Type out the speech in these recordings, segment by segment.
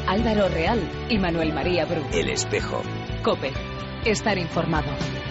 Álvaro Real y Manuel María Bru. El Espejo. COPE. Estar informado.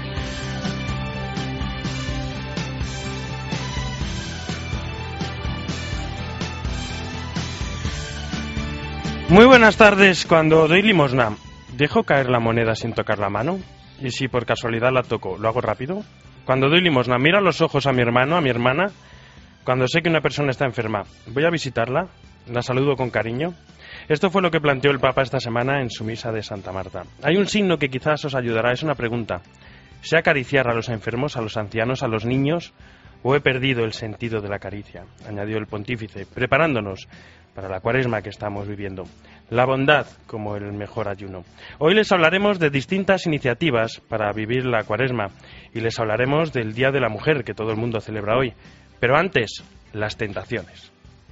Muy buenas tardes. Cuando doy limosna, ¿dejo caer la moneda sin tocar la mano? Y si por casualidad la toco, ¿lo hago rápido? Cuando doy limosna, ¿miro a los ojos a mi hermano, a mi hermana? Cuando sé que una persona está enferma, ¿voy a visitarla? ¿La saludo con cariño? Esto fue lo que planteó el Papa esta semana en su misa de Santa Marta. Hay un signo que quizás os ayudará, es una pregunta. ¿Sé acariciar a los enfermos, a los ancianos, a los niños? ¿O he perdido el sentido de la caricia? Añadió el pontífice, preparándonos para la Cuaresma que estamos viviendo. La bondad como el mejor ayuno. Hoy les hablaremos de distintas iniciativas para vivir la Cuaresma y les hablaremos del Día de la Mujer que todo el mundo celebra hoy. Pero antes, las tentaciones.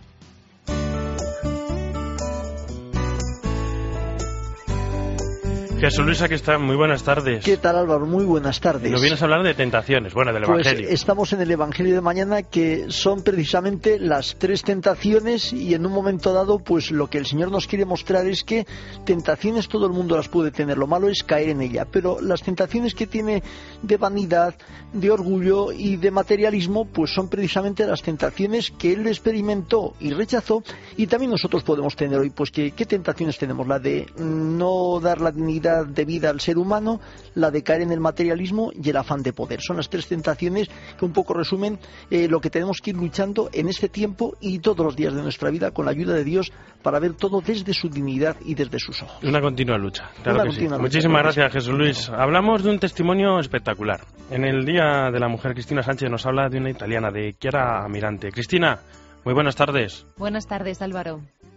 Jesús Luis, aquí está. Muy buenas tardes. ¿Qué tal, Álvaro? Muy buenas tardes. Nos vienes a hablar de tentaciones, bueno, del Evangelio. Pues estamos en el Evangelio de mañana, que son precisamente las tres tentaciones, y en un momento dado, pues lo que el Señor nos quiere mostrar es que tentaciones todo el mundo las puede tener, lo malo es caer en ella, pero las tentaciones que tiene de vanidad, de orgullo y de materialismo, pues son precisamente las tentaciones que Él experimentó y rechazó, y también nosotros podemos tener hoy. Pues ¿qué tentaciones tenemos? La de no dar la dignidad de vida al ser humano, la de caer en el materialismo y el afán de poder. Son las tres tentaciones que un poco resumen lo que tenemos que ir luchando en este tiempo y todos los días de nuestra vida con la ayuda de Dios, para ver todo desde su dignidad y desde sus ojos. Una continua lucha, claro que sí. Muchísimas gracias, Jesús Luis. Hablamos de un testimonio espectacular. En el Día de la Mujer, Cristina Sánchez nos habla de una italiana, de Chiara Mirante. Cristina, muy buenas tardes. Buenas tardes, Álvaro.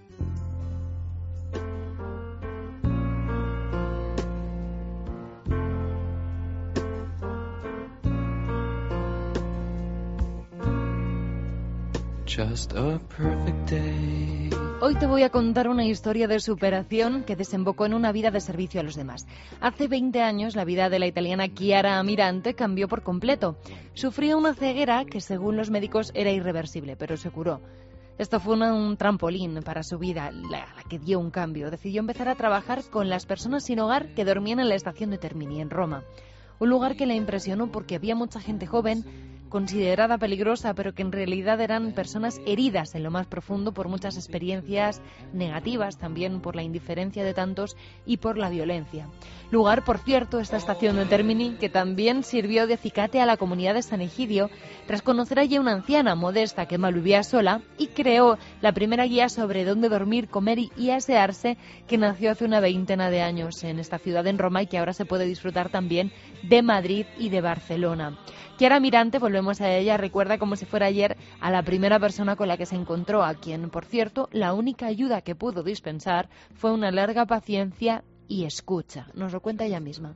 Hoy te voy a contar una historia de superación que desembocó en una vida de servicio a los demás. Hace 20 años la vida de la italiana Chiara Mirante cambió por completo. Sufría una ceguera que según los médicos era irreversible, pero se curó. Esto fue un trampolín para su vida, la que dio un cambio. Decidió empezar a trabajar con las personas sin hogar que dormían en la estación de Termini, en Roma. Un lugar que la impresionó porque había mucha gente joven, considerada peligrosa, pero que en realidad eran personas heridas en lo más profundo por muchas experiencias negativas, también por la indiferencia de tantos y por la violencia. Lugar, por cierto, esta estación de Termini, que también sirvió de acicate a la comunidad de San Egidio, tras conocer allí a una anciana modesta que malvivía sola, y creó la primera guía sobre dónde dormir, comer y asearse, que nació hace una veintena de años en esta ciudad, en Roma, y que ahora se puede disfrutar también de Madrid y de Barcelona. Chiara Mirante, volvemos a ella, recuerda como si fuera ayer a la primera persona con la que se encontró, a quien, por cierto, la única ayuda que pudo dispensar fue una larga paciencia y escucha. Nos lo cuenta ella misma.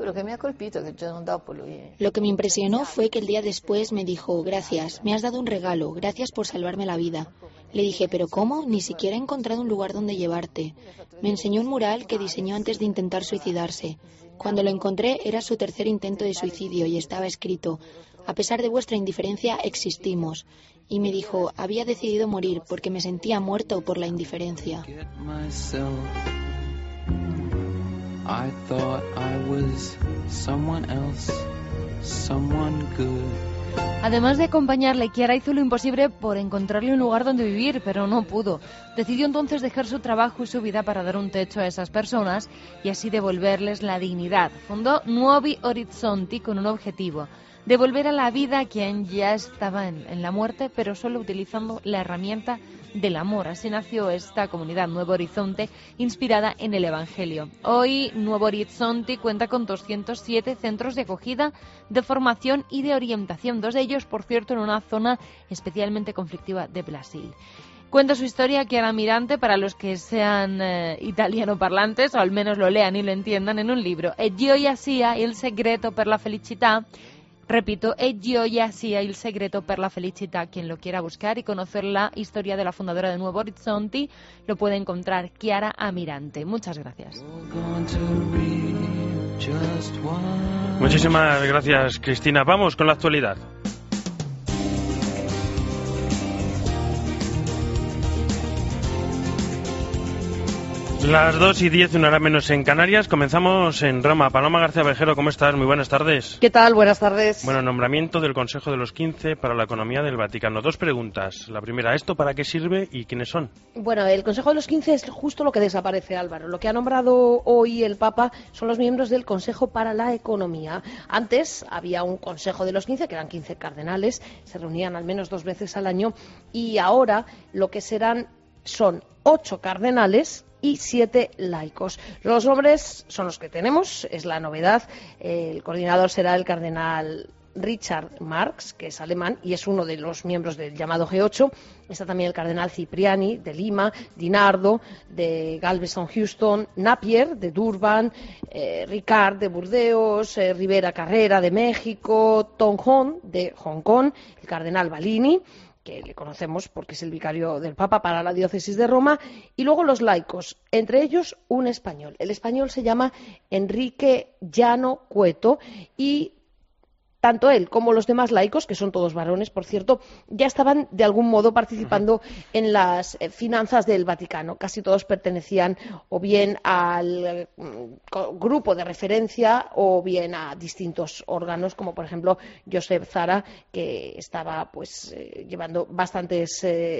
Lo que me impresionó fue que el día después me dijo: gracias, me has dado un regalo, gracias por salvarme la vida. Le dije: ¿pero cómo? Ni siquiera he encontrado un lugar donde llevarte. Me enseñó un mural que diseñó antes de intentar suicidarse. Cuando lo encontré era su tercer intento de suicidio y estaba escrito: a pesar de vuestra indiferencia existimos. Y me dijo: había decidido morir porque me sentía muerto por la indiferencia. I thought I was someone else, someone good. Además de acompañarle, Chiara hizo lo imposible por encontrarle un lugar donde vivir, pero no pudo. Decidió entonces dejar su trabajo y su vida para dar un techo a esas personas y así devolverles la dignidad. Fundó Nuovi Orizzonti con un objetivo: devolver a la vida a quien ya estaba en la muerte, pero solo utilizando la herramienta del amor. Así nació esta comunidad, Nuevo Horizonte, inspirada en el Evangelio. Hoy, Nuevo Horizonte cuenta con 207 centros de acogida, de formación y de orientación, 2 de ellos, por cierto, en una zona especialmente conflictiva de Brasil. Cuenta su historia Chiara Mirante, para los que sean italiano parlantes, o al menos lo lean y lo entiendan, en un libro. E gioia sia il segreto per la felicità. Repito, E gioia sia il segreto per la felicità. Quien lo quiera buscar y conocer la historia de la fundadora de Nuevo Horizonte lo puede encontrar, Chiara Mirante. Muchas gracias. Muchísimas gracias, Cristina. Vamos con la actualidad. Las 2:10, una hora menos en Canarias. Comenzamos en Roma. Paloma García Vejero, ¿cómo estás? Muy buenas tardes. ¿Qué tal? Buenas tardes. Bueno, nombramiento del Consejo de los 15 para la economía del Vaticano. Dos preguntas. La primera, ¿esto para qué sirve y quiénes son? Bueno, el Consejo de los 15 es justo lo que desaparece, Álvaro. Lo que ha nombrado hoy el Papa son los miembros del Consejo para la Economía. Antes había un Consejo de los 15, que eran 15 cardenales, se reunían al menos 2 veces al año, y ahora lo que serán son 8 cardenales y 7 laicos. Los nombres son los que tenemos, es la novedad. El coordinador será el cardenal Richard Marx, que es alemán y es uno de los miembros del llamado G8. Está también el cardenal Cipriani, de Lima, Dinardo, de Galveston-Houston, Napier, de Durban, Ricard, de Burdeos, Rivera Carrera, de México, Tom Hon, de Hong Kong, el cardenal Balini, que le conocemos porque es el vicario del Papa para la diócesis de Roma, y luego los laicos, entre ellos un español. El español se llama Enrique Llano Cueto y tanto él como los demás laicos, que son todos varones, por cierto, ya estaban de algún modo participando en las finanzas del Vaticano. Casi todos pertenecían o bien al grupo de referencia o bien a distintos órganos, como por ejemplo Josep Zara, que estaba pues llevando bastantes,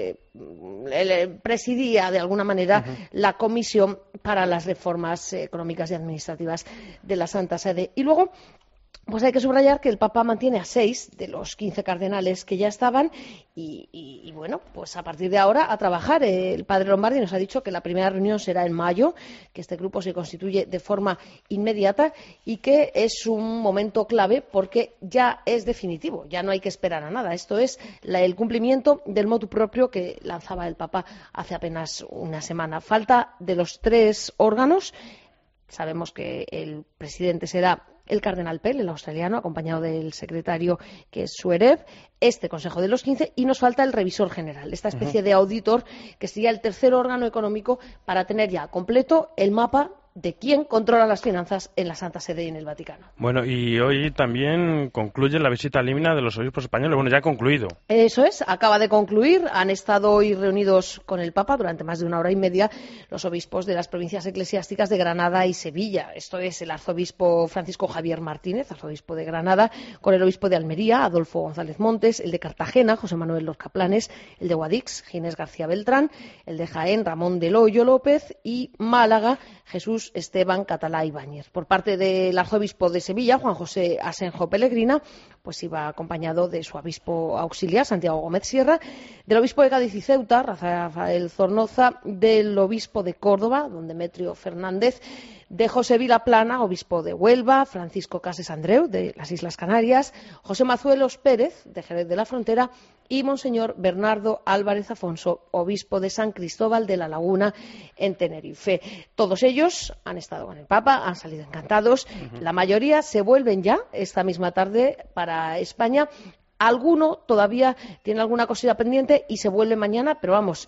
presidía de alguna manera la comisión para las reformas económicas y administrativas de la Santa Sede. Y luego pues hay que subrayar que el Papa mantiene a 6 de los 15 cardenales que ya estaban y bueno, pues a partir de ahora a trabajar. El padre Lombardi nos ha dicho que la primera reunión será en mayo, que este grupo se constituye de forma inmediata y que es un momento clave porque ya es definitivo, ya no hay que esperar a nada. Esto es el cumplimiento del motu proprio que lanzaba el Papa hace apenas una semana. Falta de los 3 órganos. Sabemos que el presidente será el cardenal Pell, el australiano, acompañado del secretario, que es Suerev, este Consejo de los 15, y nos falta el revisor general, esta especie de auditor, que sería el tercer órgano económico para tener ya completo el mapa de quién controla las finanzas en la Santa Sede y en el Vaticano. Bueno, y hoy también concluye la visita limina de los obispos españoles. Bueno, ya ha concluido. Eso es, acaba de concluir. Han estado hoy reunidos con el Papa durante más de 1 hora y media los obispos de las provincias eclesiásticas de Granada y Sevilla. Esto es el arzobispo Francisco Javier Martínez, arzobispo de Granada, con el obispo de Almería, Adolfo González Montes, el de Cartagena, José Manuel Lorca Planes, el de Guadix, Ginés García Beltrán, el de Jaén, Ramón del Hoyo López, y Málaga, Jesús Esteban Catalá Ibáñez. Por parte del arzobispo de Sevilla, Juan José Asenjo Pellegrina, pues iba acompañado de su obispo auxiliar, Santiago Gómez Sierra, del obispo de Cádiz y Ceuta, Rafael Zornoza, del obispo de Córdoba, don Demetrio Fernández, de José Vilaplana, obispo de Huelva, Francisco Cases Andreu, de las Islas Canarias, José Mazuelos Pérez, de Jerez de la Frontera, y Monseñor Bernardo Álvarez Afonso, obispo de San Cristóbal de la Laguna, en Tenerife. Todos ellos han estado con el Papa, han salido encantados. La mayoría se vuelven ya esta misma tarde para España. Alguno todavía tiene alguna cosilla pendiente y se vuelve mañana, pero vamos,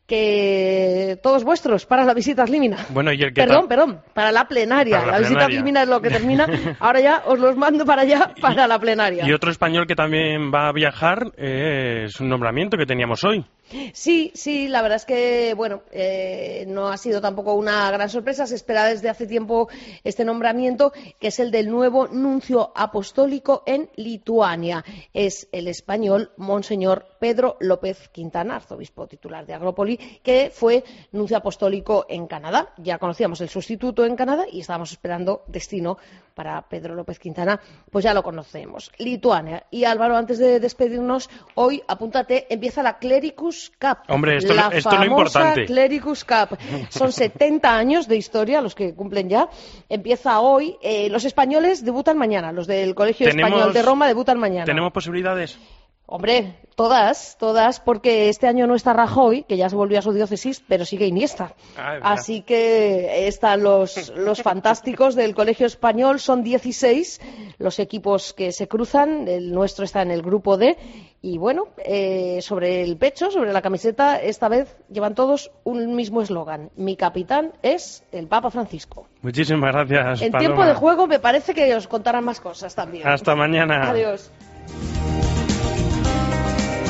que todos vuestros para la visita límina. Bueno, y el que perdón, para la plenaria. Para la visita plenaria. Límina es lo que termina. Ahora ya os los mando para allá, para la plenaria. Y otro español que también va a viajar es un nombramiento que teníamos hoy. Sí, la verdad es que, bueno, no ha sido tampoco una gran sorpresa. Se espera desde hace tiempo este nombramiento, que es el del nuevo nuncio apostólico en Lituania. Es el español Monseñor Pedro López Quintana, arzobispo titular de Agrópoli, que fue nuncio apostólico en Canadá. Ya conocíamos el sustituto en Canadá y estábamos esperando destino para Pedro López Quintana, pues ya lo conocemos. Lituania. Y Álvaro, antes de despedirnos, hoy, apúntate, empieza la Clericus Cup. Hombre, esto la es lo famosa importante. Clericus Cup. Son 70 años de historia los que cumplen ya. Empieza hoy. Los españoles debutan mañana. Los del Colegio Español de Roma debutan mañana. ¿Tenemos posibilidades? Hombre, todas, porque este año no está Rajoy, que ya se volvió a su diócesis, pero sigue Iniesta. Así que están los fantásticos del Colegio Español, son 16 los equipos que se cruzan, el nuestro está en el grupo D, y bueno, sobre el pecho, sobre la camiseta, esta vez llevan todos un mismo eslogan: mi capitán es el Papa Francisco. Muchísimas gracias, En Paloma. tiempo de juego me parece que os contarán más cosas también. Hasta mañana. Adiós.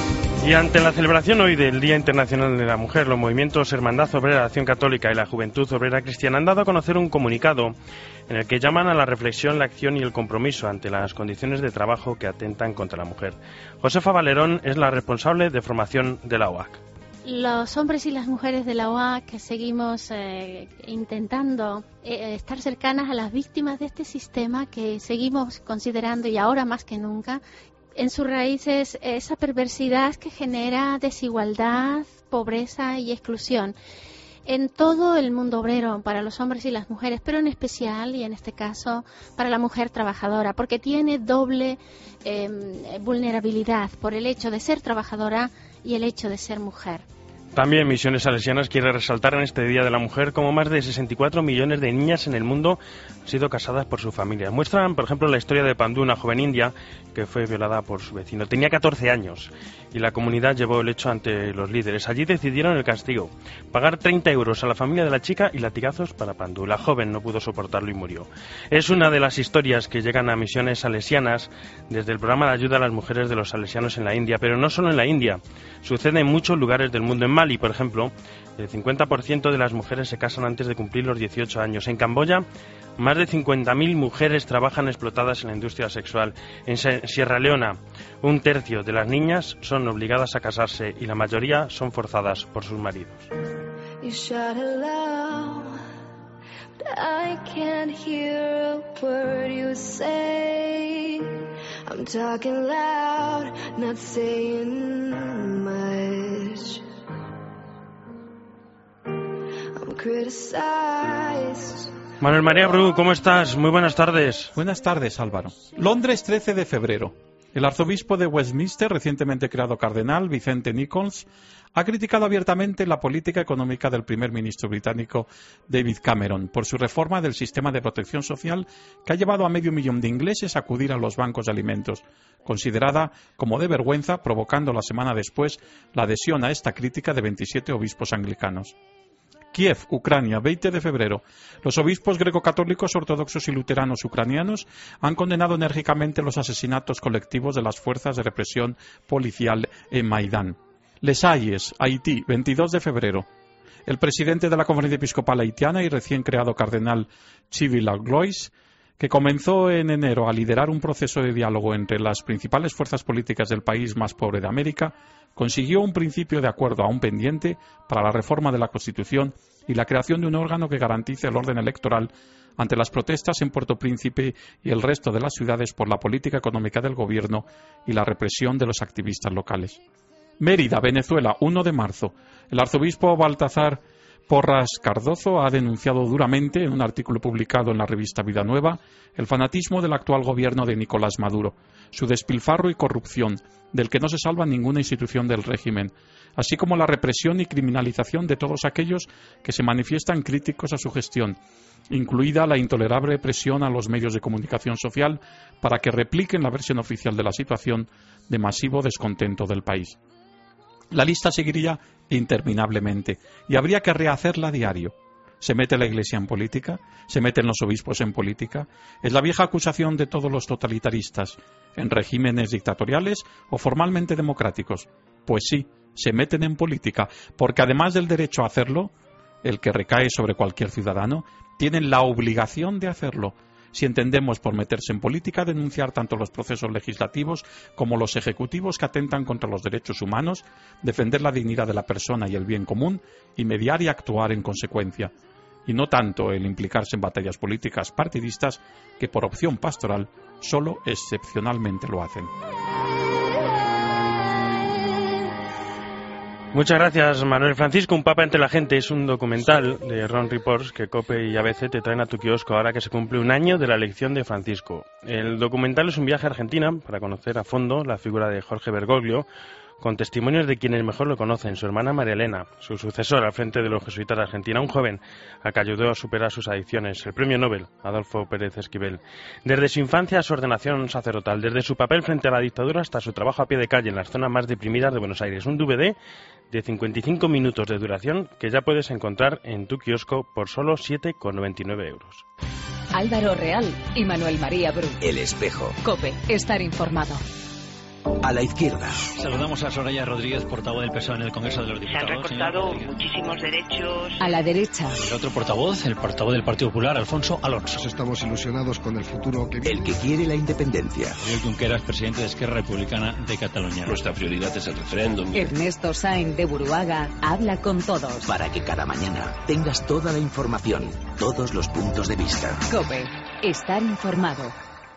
Y ante la celebración hoy del Día Internacional de la Mujer, los movimientos Hermandad Obrera, Acción Católica y la Juventud Obrera Cristiana han dado a conocer un comunicado en el que llaman a la reflexión, la acción y el compromiso ante las condiciones de trabajo que atentan contra la mujer. Josefa Valerón es la responsable de formación de la OAC. Los hombres y las mujeres de la OAC seguimos intentando estar cercanas a las víctimas de este sistema que seguimos considerando, y ahora más que nunca, en sus raíces esa perversidad que genera desigualdad, pobreza y exclusión en todo el mundo obrero, para los hombres y las mujeres, pero en especial, y en este caso, para la mujer trabajadora, porque tiene doble vulnerabilidad por el hecho de ser trabajadora y el hecho de ser mujer. También Misiones Salesianas quiere resaltar en este Día de la Mujer como más de 64 millones de niñas en el mundo han sido casadas por su familia. Muestran, por ejemplo, la historia de Pandú, una joven india que fue violada por su vecino. Tenía 14 años y la comunidad llevó el hecho ante los líderes. Allí decidieron el castigo, pagar 30 euros a la familia de la chica y latigazos para Pandú. La joven no pudo soportarlo y murió. Es una de las historias que llegan a Misiones Salesianas desde el programa de ayuda a las mujeres de los salesianos en la India, pero no solo en la India. Sucede en muchos lugares del mundo. En Mali, por ejemplo, el 50% de las mujeres se casan antes de cumplir los 18 años. En Camboya, más de 50.000 mujeres trabajan explotadas en la industria sexual. En Sierra Leona, un tercio de las niñas son obligadas a casarse y la mayoría son forzadas por sus maridos. Manuel María Bru, ¿cómo estás? Muy buenas tardes. Buenas tardes, Álvaro. Londres, 13 de febrero. El arzobispo de Westminster, recientemente creado cardenal, Vicente Nichols, ha criticado abiertamente la política económica del primer ministro británico David Cameron por su reforma del sistema de protección social que ha llevado a 500.000 de ingleses a acudir a los bancos de alimentos, considerada como de vergüenza, provocando la semana después la adhesión a esta crítica de 27 obispos anglicanos. Kiev, Ucrania, 20 de febrero. Los obispos greco-católicos, ortodoxos y luteranos ucranianos han condenado enérgicamente los asesinatos colectivos de las fuerzas de represión policial en Maidán. Les Hayes, Haití, 22 de febrero. El presidente de la Conferencia Episcopal Haitiana y recién creado cardenal Cyril Laglois, que comenzó en enero a liderar un proceso de diálogo entre las principales fuerzas políticas del país más pobre de América, consiguió un principio de acuerdo aún pendiente para la reforma de la Constitución y la creación de un órgano que garantice el orden electoral ante las protestas en Puerto Príncipe y el resto de las ciudades por la política económica del gobierno y la represión de los activistas locales. Mérida, Venezuela, 1 de marzo. El arzobispo Baltasar Porras Cardozo ha denunciado duramente, en un artículo publicado en la revista Vida Nueva, el fanatismo del actual gobierno de Nicolás Maduro, su despilfarro y corrupción, del que no se salva ninguna institución del régimen, así como la represión y criminalización de todos aquellos que se manifiestan críticos a su gestión, incluida la intolerable presión a los medios de comunicación social para que repliquen la versión oficial de la situación de masivo descontento del país. La lista seguiría interminablemente y habría que rehacerla a diario. ¿Se mete la Iglesia en política? ¿Se meten los obispos en política? Es la vieja acusación de todos los totalitaristas, en regímenes dictatoriales o formalmente democráticos. Pues sí, se meten en política, porque además del derecho a hacerlo, el que recae sobre cualquier ciudadano, tienen la obligación de hacerlo. Si entendemos por meterse en política denunciar tanto los procesos legislativos como los ejecutivos que atentan contra los derechos humanos, defender la dignidad de la persona y el bien común, y mediar y actuar en consecuencia. Y no tanto el implicarse en batallas políticas partidistas que por opción pastoral solo excepcionalmente lo hacen. Muchas gracias, Manuel. Francisco, un papa entre la gente, es un documental de Ron Reports que COPE y ABC te traen a tu kiosco ahora que se cumple un año de la elección de Francisco. El documental es un viaje a Argentina para conocer a fondo la figura de Jorge Bergoglio, con testimonios de quienes mejor lo conocen, su hermana María Elena, su sucesor al frente de los jesuitas de Argentina, un joven al que ayudó a superar sus adicciones, el premio Nobel, Adolfo Pérez Esquivel. Desde su infancia a su ordenación sacerdotal, desde su papel frente a la dictadura hasta su trabajo a pie de calle en las zonas más deprimidas de Buenos Aires. Un DVD de 55 minutos de duración que ya puedes encontrar en tu kiosco por solo 7,99 euros. Álvaro Real y Manuel María Bru. El Espejo. COPE, estar informado. A la izquierda. Saludamos a Soraya Rodríguez, portavoz del PSOE en el Congreso de los Diputados. Se han recortado muchísimos derechos. A la derecha. El otro portavoz, el portavoz del Partido Popular, Alfonso Alonso. Estamos ilusionados con el futuro que viene. El que quiere la independencia. Oriol Junqueras, presidente de Esquerra Republicana de Cataluña. Nuestra prioridad es el referéndum. Ernesto Sáenz de Buruaga habla con todos. Para que cada mañana tengas toda la información, todos los puntos de vista. COPE. Estar informado.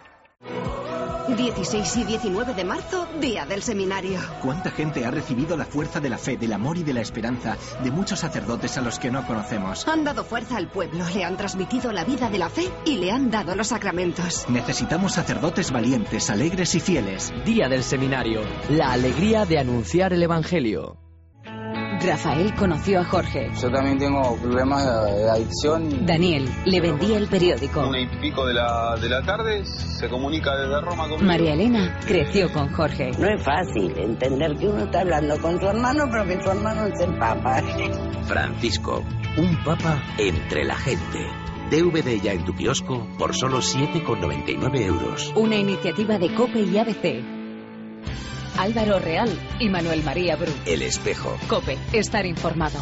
16 y 19 de marzo, día del seminario. ¿Cuánta gente ha recibido la fuerza de la fe, del amor y de la esperanza de muchos sacerdotes a los que no conocemos? Han dado fuerza al pueblo, le han transmitido la vida de la fe y le han dado los sacramentos. Necesitamos sacerdotes valientes, alegres y fieles. Día del seminario, la alegría de anunciar el Evangelio. Rafael conoció a Jorge. Yo también tengo problemas de adicción. Daniel le vendía el periódico. 1:30 de la tarde se comunica desde Roma conmigo. María Elena creció con Jorge. No es fácil entender que uno está hablando con su hermano, pero que su hermano es el Papa. Francisco, un Papa entre la gente. DVD ya en tu kiosco por solo 7,99 €. Una iniciativa de COPE y ABC. Álvaro Real y Manuel María Bru. El Espejo. COPE. Estar informado.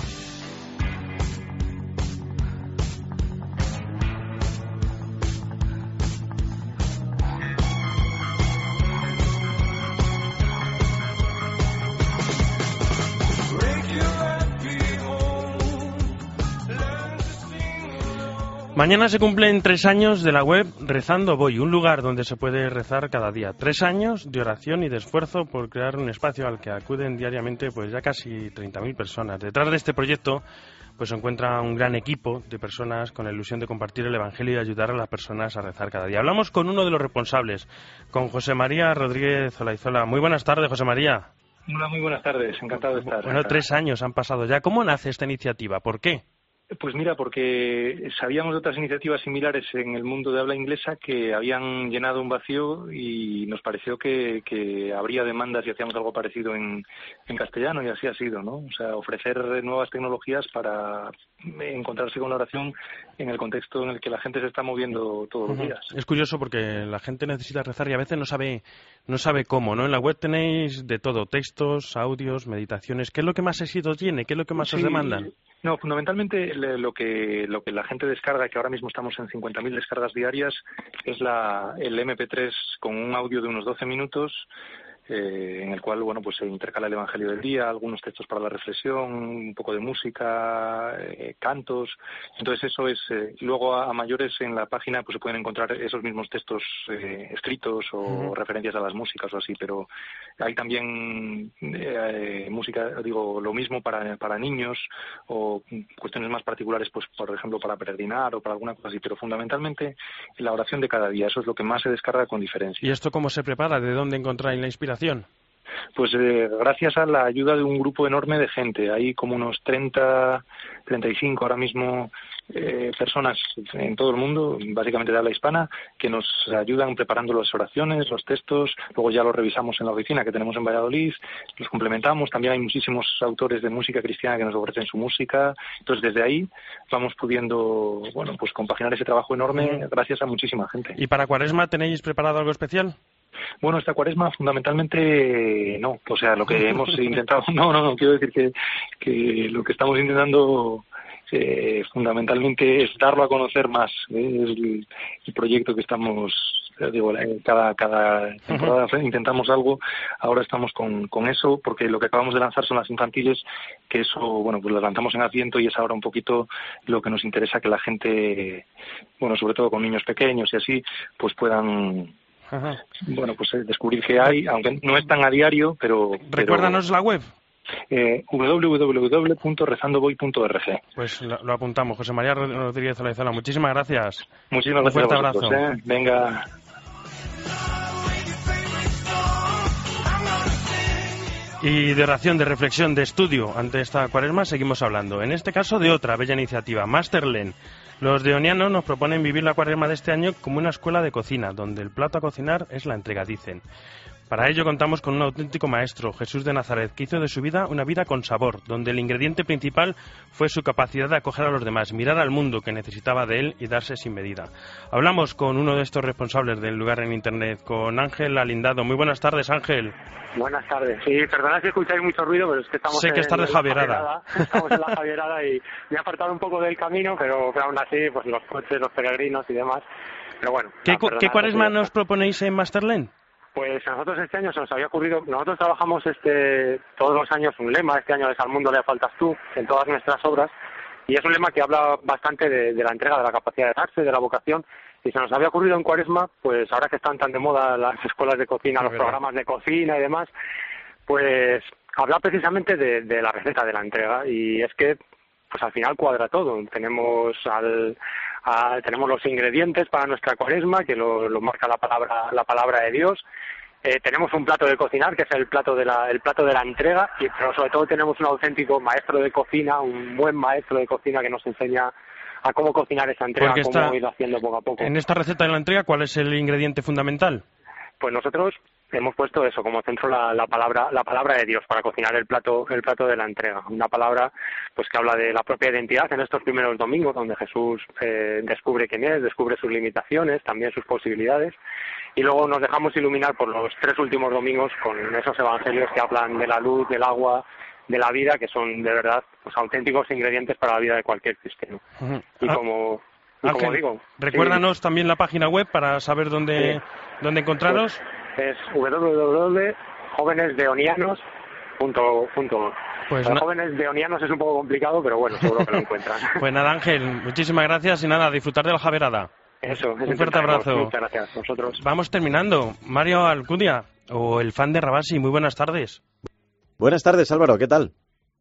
Mañana se cumplen 3 años de la web Rezando Voy, un lugar donde se puede rezar cada día. 3 años de oración y de esfuerzo por crear un espacio al que acuden diariamente pues ya casi 30.000 personas. Detrás de este proyecto pues se encuentra un gran equipo de personas con la ilusión de compartir el Evangelio y ayudar a las personas a rezar cada día. Hablamos con uno de los responsables, con José María Rodríguez Olaizola. Muy buenas tardes, José María. Hola, muy buenas tardes. Encantado de estar. Bueno, 3 años han pasado ya. ¿Cómo nace esta iniciativa? ¿Por qué? Pues mira, porque sabíamos de otras iniciativas similares en el mundo de habla inglesa que habían llenado un vacío y nos pareció que habría demandas si hacíamos algo parecido en castellano, y así ha sido, ¿no? O sea, ofrecer nuevas tecnologías para encontrarse con la oración en el contexto en el que la gente se está moviendo todos los días. Es curioso porque la gente necesita rezar y a veces no sabe cómo, ¿no? En la web tenéis de todo, textos, audios, meditaciones. ¿Qué es lo que más éxito tiene? ¿Qué es lo que más os demandan? No, fundamentalmente lo que la gente descarga, que ahora mismo estamos en 50.000 descargas diarias, es el MP3 con un audio de unos 12 minutos, en el cual bueno pues se intercala el Evangelio del día, algunos textos para la reflexión, un poco de música, cantos. Entonces eso es luego a mayores en la página pues se pueden encontrar esos mismos textos escritos o referencias a las músicas o así, pero hay también música, digo, lo mismo para niños o cuestiones más particulares, pues por ejemplo para peregrinar o para alguna cosa así, pero fundamentalmente la oración de cada día, eso es lo que más se descarga con diferencia. ¿Y esto cómo se prepara? ¿De dónde encontráis la inspiración? Pues gracias a la ayuda de un grupo enorme de gente. Hay como unos 35 ahora mismo personas en todo el mundo, básicamente de habla hispana, que nos ayudan preparando las oraciones, los textos. Luego ya los revisamos en la oficina que tenemos en Valladolid, los complementamos. También hay muchísimos autores de música cristiana que nos ofrecen su música. Entonces desde ahí vamos pudiendo pues compaginar ese trabajo enorme gracias a muchísima gente. ¿Y para Cuaresma tenéis preparado algo especial? Bueno, esta Cuaresma fundamentalmente no, o sea, lo que hemos intentado, no, quiero decir que lo que estamos intentando fundamentalmente es darlo a conocer más, es el proyecto que estamos, digo, cada temporada intentamos algo. Ahora estamos con eso, porque lo que acabamos de lanzar son las infantiles, que eso, bueno, pues las lanzamos en Adviento y es ahora un poquito lo que nos interesa, que la gente, bueno, sobre todo con niños pequeños y así, pues puedan bueno, pues descubrir que hay, aunque no están a diario, pero... Recuérdanos la web. www.rezandovoy.org. Pues lo apuntamos. José María Rodríguez Olaizola, muchísimas gracias. Muchísimas gracias. Un fuerte abrazo. Venga. Y de oración, de reflexión, de estudio ante esta Cuaresma seguimos hablando. En este caso de otra bella iniciativa, Masterlen. Los de Oniano nos proponen vivir la Cuaresma de este año como una escuela de cocina, donde el plato a cocinar es la entrega, dicen. Para ello contamos con un auténtico maestro, Jesús de Nazaret, que hizo de su vida una vida con sabor, donde el ingrediente principal fue su capacidad de acoger a los demás, mirar al mundo que necesitaba de él y darse sin medida. Hablamos con uno de estos responsables del lugar en Internet, con Ángel Alindado. Muy buenas tardes, Ángel. Buenas tardes. Sí, perdonad si escucháis mucho ruido, pero es que estamos en la Javierada. Estamos en la Javierada y me he apartado un poco del camino, pero aún así, pues los coches, los peregrinos y demás. Pero bueno. ¿Qué cuaresma nos proponéis en Masterland? Pues a nosotros este año se nos había ocurrido, nosotros trabajamos todos los años un lema, este año es Al mundo le faltas tú, en todas nuestras obras, y es un lema que habla bastante de la entrega, de la capacidad de darse, de la vocación, y se nos había ocurrido en Cuaresma, pues ahora que están tan de moda las escuelas de cocina, los programas de cocina y demás, pues habla precisamente de la receta de la entrega, y es que pues al final cuadra todo. Tenemos los ingredientes para nuestra Cuaresma, que lo marca la palabra de Dios. Tenemos un plato de cocinar, que es el plato de la entrega, pero sobre todo tenemos un auténtico maestro de cocina, un buen maestro de cocina que nos enseña a cómo cocinar esa entrega, cómo ir haciendo poco a poco. En esta receta de la entrega, ¿cuál es el ingrediente fundamental? Pues nosotros hemos puesto eso como centro la palabra de Dios para cocinar el plato de la entrega, una palabra pues que habla de la propia identidad en estos primeros domingos, donde Jesús descubre quién es, descubre sus limitaciones, también sus posibilidades, y luego nos dejamos iluminar por los 3 últimos domingos con esos evangelios que hablan de la luz, del agua, de la vida, que son de verdad pues auténticos ingredientes para la vida de cualquier cristiano. Y como digo, recuérdanos también la página web para saber dónde encontraros. Es www.jovenesdeonianos.org. Pues jovenesdeonianos es un poco complicado, pero bueno, seguro que lo encuentran. Pues nada, Ángel, muchísimas gracias y nada, a disfrutar de la Javierada. Eso, un fuerte abrazo. Muchas gracias a vosotros. Vamos terminando. Mario Alcudia, o el fan de Rabasi, muy buenas tardes. Buenas tardes, Álvaro, ¿qué tal?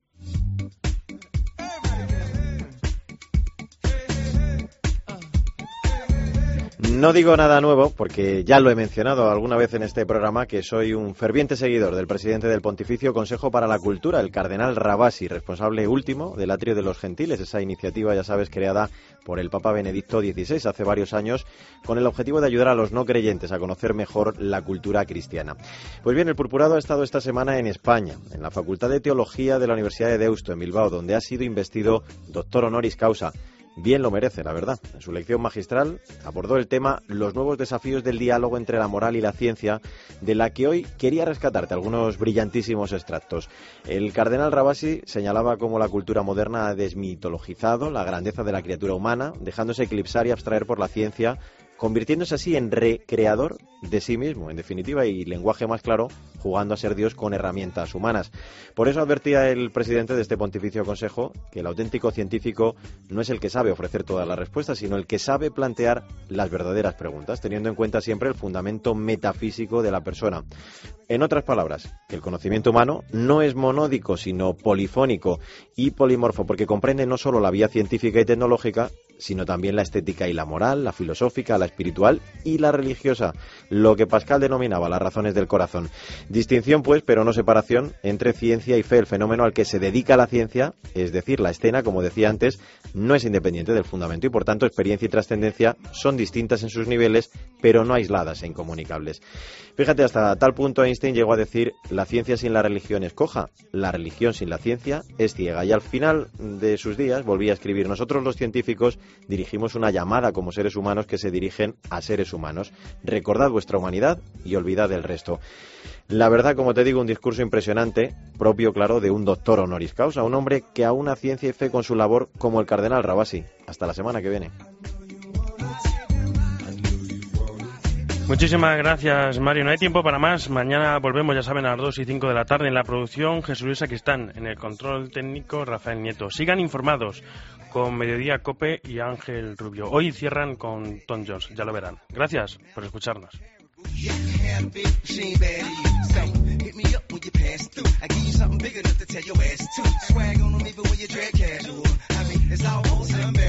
No digo nada nuevo, porque ya lo he mencionado alguna vez en este programa, que soy un ferviente seguidor del presidente del Pontificio Consejo para la Cultura, el cardenal Rabasi, responsable último del Atrio de los Gentiles, esa iniciativa, ya sabes, creada por el Papa Benedicto XVI hace varios años, con el objetivo de ayudar a los no creyentes a conocer mejor la cultura cristiana. Pues bien, el purpurado ha estado esta semana en España, en la Facultad de Teología de la Universidad de Deusto, en Bilbao, donde ha sido investido doctor honoris causa. Bien lo merece, la verdad. En su lección magistral abordó el tema Los nuevos desafíos del diálogo entre la moral y la ciencia, de la que hoy quería rescatarte algunos brillantísimos extractos. El cardenal Rabasi señalaba cómo la cultura moderna ha desmitologizado la grandeza de la criatura humana, dejándose eclipsar y abstraer por la ciencia, convirtiéndose así en recreador de sí mismo, en definitiva, y lenguaje más claro, jugando a ser Dios con herramientas humanas. Por eso advertía el presidente de este Pontificio Consejo que el auténtico científico no es el que sabe ofrecer todas las respuestas, sino el que sabe plantear las verdaderas preguntas, teniendo en cuenta siempre el fundamento metafísico de la persona. En otras palabras, que el conocimiento humano no es monódico, sino polifónico y polimorfo, porque comprende no solo la vía científica y tecnológica, sino también la estética y la moral, la filosófica, la espiritual y la religiosa, lo que Pascal denominaba las razones del corazón. Distinción, pues, pero no separación, entre ciencia y fe. El fenómeno al que se dedica la ciencia, es decir, la escena, como decía antes, no es independiente del fundamento y, por tanto, experiencia y trascendencia son distintas en sus niveles, pero no aisladas e incomunicables. Fíjate, hasta tal punto Einstein llegó a decir: la ciencia sin la religión es coja, la religión sin la ciencia es ciega. Y al final de sus días volvía a escribir: nosotros los científicos dirigimos una llamada como seres humanos que se dirigen a seres humanos. Recordad vuestra humanidad y olvidad el resto. La verdad, como te digo, un discurso impresionante, propio, claro, de un doctor honoris causa, un hombre que aúna ciencia y fe con su labor, como el cardenal Rabasi. Hasta la semana que viene. Muchísimas gracias, Mario. No hay tiempo para más. Mañana volvemos, ya saben, a las 2 y 5 de la tarde. En la producción, Jesús Luis Sacristán. En el control técnico, Rafael Nieto. Sigan informados con Mediodía Cope y Ángel Rubio. Hoy cierran con Tom Jones, ya lo verán. Gracias por escucharnos. Swag on them even when you drag casual. I mean, it's almost embarrassing.